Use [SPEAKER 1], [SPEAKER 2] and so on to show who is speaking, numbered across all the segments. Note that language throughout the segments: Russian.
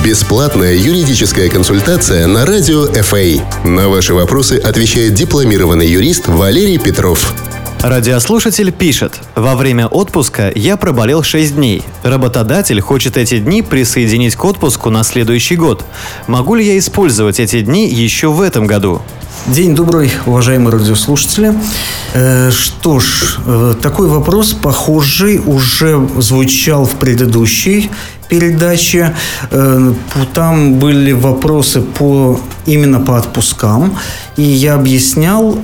[SPEAKER 1] Бесплатная юридическая консультация на радио ФА. На ваши вопросы отвечает дипломированный юрист Валерий Петров.
[SPEAKER 2] Радиослушатель пишет: во время отпуска я проболел 6 дней. Работодатель хочет эти дни присоединить к отпуску на следующий год. Могу ли я использовать эти дни еще в этом году?
[SPEAKER 3] День добрый, уважаемые радиослушатели. Что ж, такой вопрос похожий уже звучал в предыдущей передаче. Там были вопросы именно по отпускам. И я объяснял,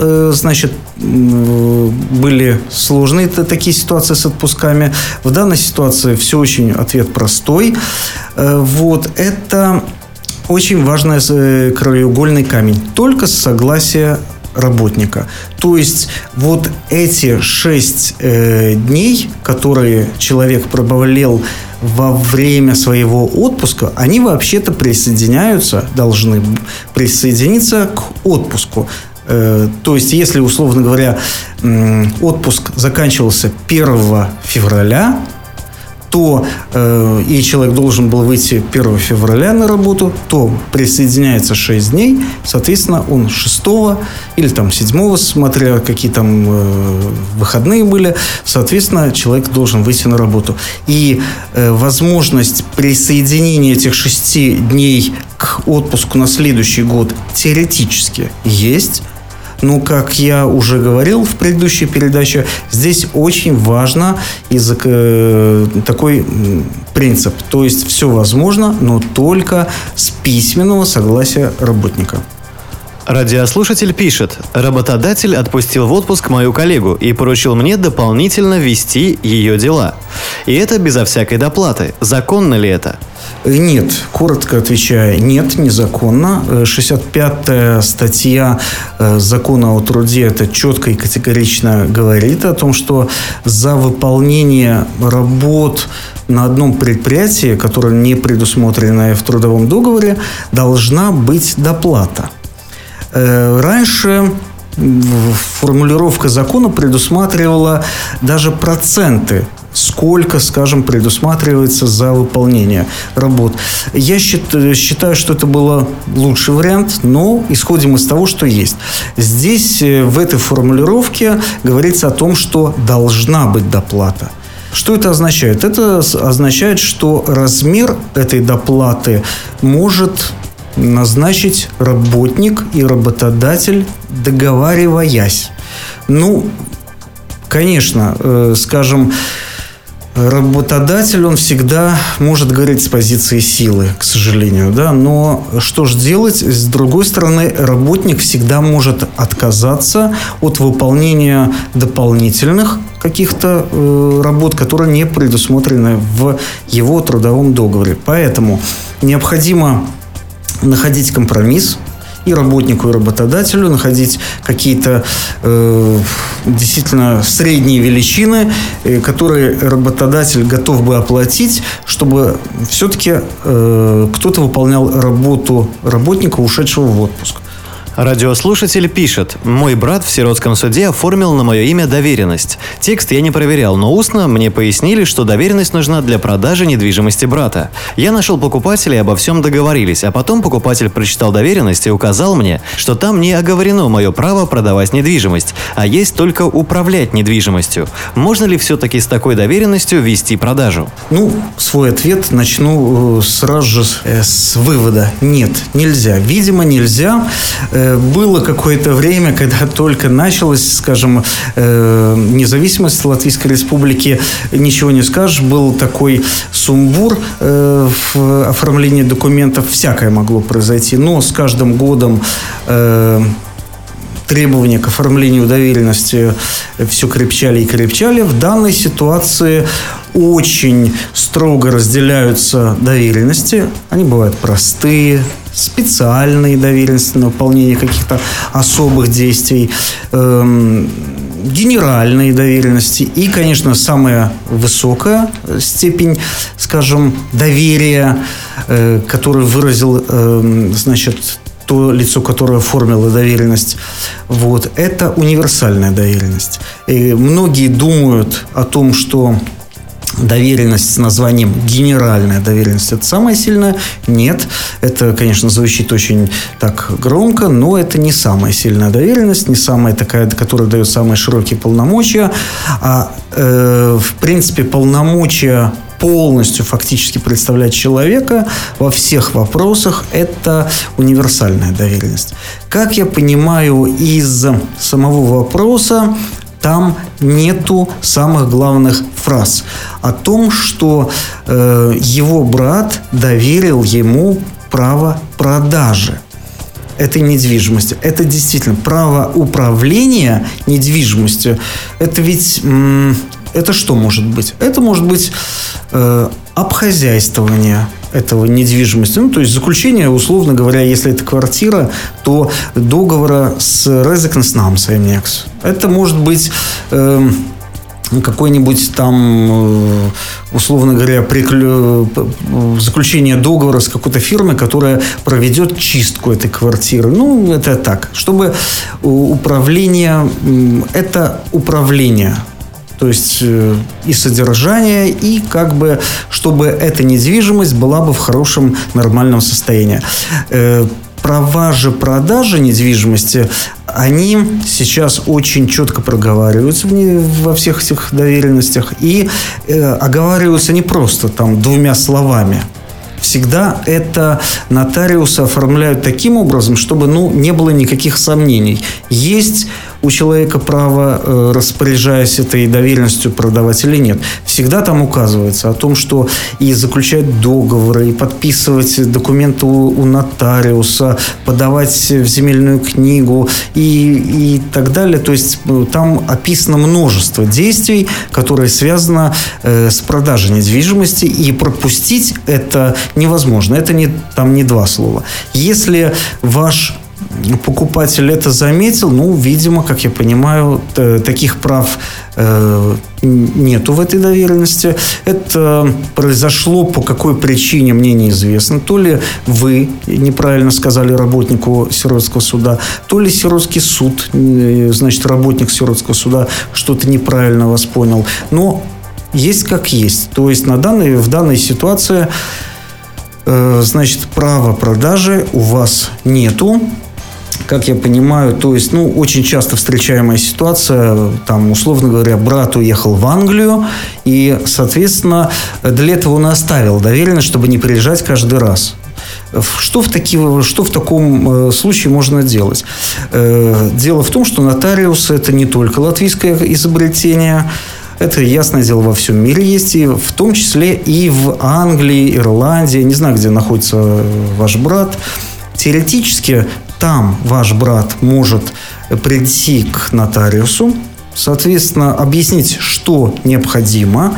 [SPEAKER 3] были сложные такие ситуации с отпусками. В данной ситуации ответ простой. Это очень важный краеугольный камень. Только с согласия работника. То есть эти 6 дней, которые человек проболел во время своего отпуска, они вообще-то должны присоединиться к отпуску. То есть, если, условно говоря, отпуск заканчивался 1 февраля, то и человек должен был выйти 1 февраля на работу, то присоединяется 6 дней, соответственно, он 6 или 7, смотря какие там выходные были, соответственно, человек должен выйти на работу. И возможность присоединения этих 6 дней к отпуску на следующий год теоретически есть. Но, как я уже говорил в предыдущей передаче, здесь очень важно такой принцип. То есть, все возможно, но только с письменного согласия работника.
[SPEAKER 2] Радиослушатель пишет: работодатель отпустил в отпуск мою коллегу и поручил мне дополнительно вести ее дела. И это безо всякой доплаты. Законно ли это?
[SPEAKER 3] Нет, коротко отвечая, нет, незаконно. 65-я статья Закона о труде это четко и категорично говорит о том, что за выполнение работ на одном предприятии, которое не предусмотрено в трудовом договоре, должна быть доплата. Раньше формулировка закона предусматривала даже проценты, сколько, предусматривается за выполнение работ. Я считаю, что это был лучший вариант, но исходим из того, что есть. Здесь, в этой формулировке, говорится о том, что должна быть доплата. Что это означает? Это означает, что размер этой доплаты может назначить работник и работодатель, договариваясь. Конечно, работодатель, он всегда может говорить с позиции силы, к сожалению, да, но что же делать? С другой стороны, работник всегда может отказаться от выполнения дополнительных каких-то работ, которые не предусмотрены в его трудовом договоре. Поэтому необходимо находить компромисс и работнику, и работодателю, находить какие-то действительно средние величины, которые работодатель готов бы оплатить, чтобы все-таки кто-то выполнял работу работника, ушедшего в отпуск.
[SPEAKER 2] Радиослушатель пишет: мой брат в сиротском суде оформил на мое имя доверенность. Текст я не проверял, но устно мне пояснили, что доверенность нужна для продажи недвижимости брата. Я нашел покупателя и обо всем договорились, а потом покупатель прочитал доверенность и указал мне, что там не оговорено мое право продавать недвижимость, а есть только управлять недвижимостью. Можно ли все-таки с такой доверенностью вести продажу?
[SPEAKER 3] Свой ответ начну сразу же с вывода. Нет, нельзя. Видимо, нельзя. Было какое-то время, когда только началась, независимость Латвийской Республики, ничего не скажешь, был такой сумбур в оформлении документов, всякое могло произойти, но с каждым годом требования к оформлению доверенности все крепчали и крепчали. В данной ситуации очень строго разделяются доверенности. Они бывают простые, специальные доверенности на выполнение каких-то особых действий, генеральные доверенности и, конечно, самая высокая степень, доверия, которую выразил, то лицо, которое оформило доверенность, это универсальная доверенность. И многие думают о том, что доверенность с названием генеральная доверенность – это самая сильная? Нет. Это, конечно, звучит очень так громко, но это не самая сильная доверенность, не самая такая, которая дает самые широкие полномочия. В принципе, полномочия полностью фактически представлять человека во всех вопросах – это универсальная доверенность. Как я понимаю из самого вопроса, там нету самых главных фраз о том, что его брат доверил ему право продажи этой недвижимости. Это действительно право управления недвижимостью. Это ведь... Это что может быть? Это может быть обхозяйствование этого недвижимости. То есть заключение, условно говоря, если это квартира, то договора с резиденс-намсаймнекс. Это может быть какой-нибудь там, условно говоря, заключение договора с какой-то фирмой, которая проведет чистку этой квартиры. Это так. Чтобы управление... Это управление. То есть и содержание, и как бы, чтобы эта недвижимость была бы в хорошем, нормальном состоянии. Права же продажи недвижимости, они сейчас очень четко проговариваются во всех этих доверенностях. И оговариваются не просто там двумя словами. Всегда это нотариусы оформляют таким образом, чтобы не было никаких сомнений. Есть у человека право, распоряжаясь этой доверенностью, продавать или нет. Всегда там указывается о том, что и заключать договоры, и подписывать документы у нотариуса, подавать в земельную книгу и так далее. То есть там описано множество действий, которые связаны с продажей недвижимости, и пропустить это невозможно. Это не два слова. Если ваш покупатель это заметил, видимо, как я понимаю, таких прав нету в этой доверенности. Это произошло по какой причине, мне неизвестно. То ли вы неправильно сказали работнику Сиротского суда, то ли Сиротский суд, значит, работник Сиротского суда что-то неправильно вас понял. Но есть как есть. То есть в данной ситуации, значит, права продажи у вас нету. Как я понимаю, то есть, очень часто встречаемая ситуация, там, условно говоря, брат уехал в Англию, и, соответственно, для этого он оставил доверенность, чтобы не приезжать каждый раз. Что в таком случае можно делать? Дело в том, что нотариус – это не только латвийское изобретение. Это, ясное дело, во всем мире есть, и в том числе и в Англии, Ирландии. Не знаю, где находится ваш брат. Теоретически там ваш брат может прийти к нотариусу, соответственно, объяснить, что необходимо,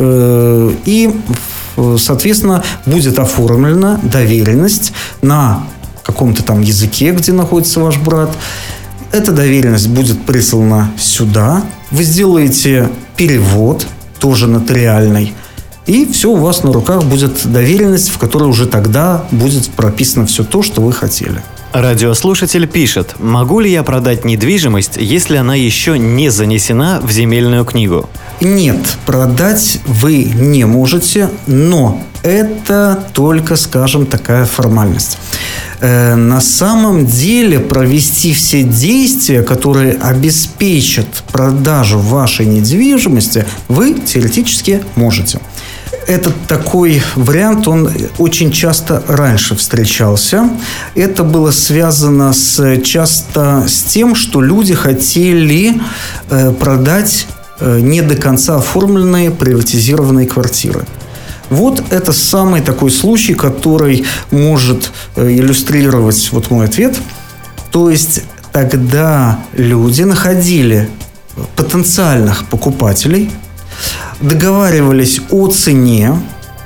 [SPEAKER 3] и, соответственно, будет оформлена доверенность на каком-то там языке, где находится ваш брат. Эта доверенность будет прислана сюда. Вы сделаете перевод, тоже нотариальный, и все у вас на руках будет доверенность, в которой уже тогда будет прописано все то, что вы хотели.
[SPEAKER 2] Радиослушатель пишет: могу ли я продать недвижимость, если она еще не занесена в земельную книгу?
[SPEAKER 3] Нет, продать вы не можете, но это только, скажем, такая формальность. На самом деле провести все действия, которые обеспечат продажу вашей недвижимости, вы теоретически можете. Этот такой вариант, он очень часто раньше встречался. Это было связано часто с тем, что люди хотели продать не до конца оформленные приватизированные квартиры. Вот это самый такой случай, который может иллюстрировать вот мой ответ. То есть тогда люди находили потенциальных покупателей, договаривались о цене,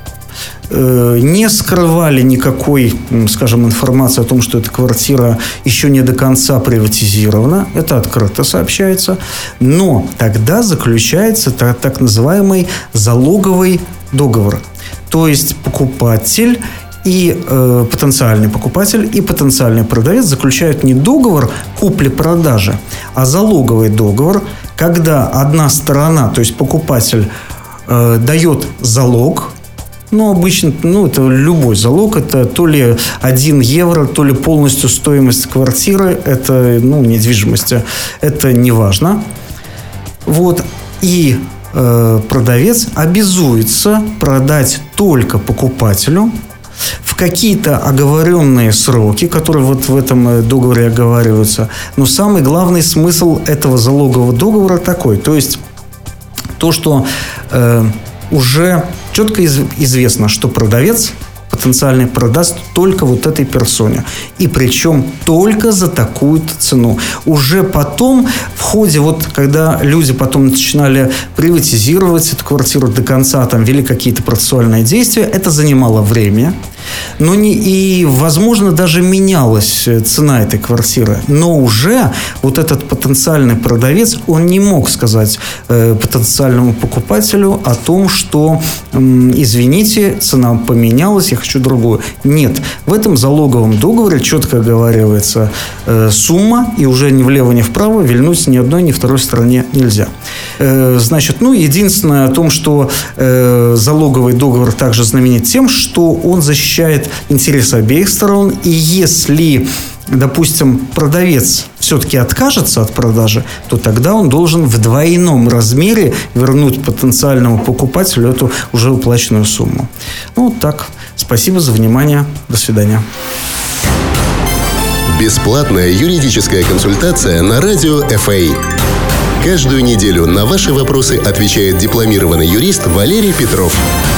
[SPEAKER 3] не скрывали никакой, скажем, информации о том, что эта квартира еще не до конца приватизирована. Это открыто сообщается. Но тогда заключается так называемый залоговый договор. То есть покупатель и потенциальный покупатель и потенциальный продавец заключают не договор купли-продажи, а залоговый договор, когда одна сторона, то есть покупатель, дает залог. Обычно, это любой залог, это то ли 1 евро, то ли полностью стоимость квартиры, это, недвижимости, это не важно. И продавец обязуется продать только покупателю в какие-то оговоренные сроки, которые в этом договоре оговариваются. Но самый главный смысл этого залогового договора такой. То есть, то, что уже четко известно, что продавец потенциальный продаст только этой персоне. И причем только за такую-то цену. Уже потом, в ходе, когда люди потом начинали приватизировать эту квартиру до конца, вели какие-то процессуальные действия, это занимало время. И, возможно, даже менялась цена этой квартиры. Но уже этот потенциальный продавец, он не мог сказать потенциальному покупателю о том, что, извините, цена поменялась, я хочу другую. Нет. В этом залоговом договоре четко оговаривается сумма, и уже ни влево, ни вправо вильнуть ни одной, ни второй стороне нельзя. Значит, единственное о том, что залоговый договор также знаменит тем, что он защищает интересы обеих сторон, и если, допустим, продавец все-таки откажется от продажи, то тогда он должен в двойном размере вернуть потенциальному покупателю эту уже уплаченную сумму. Так. Спасибо за внимание. До свидания.
[SPEAKER 1] Бесплатная юридическая консультация на радио ФА. Каждую неделю на ваши вопросы отвечает дипломированный юрист Валерий Петров.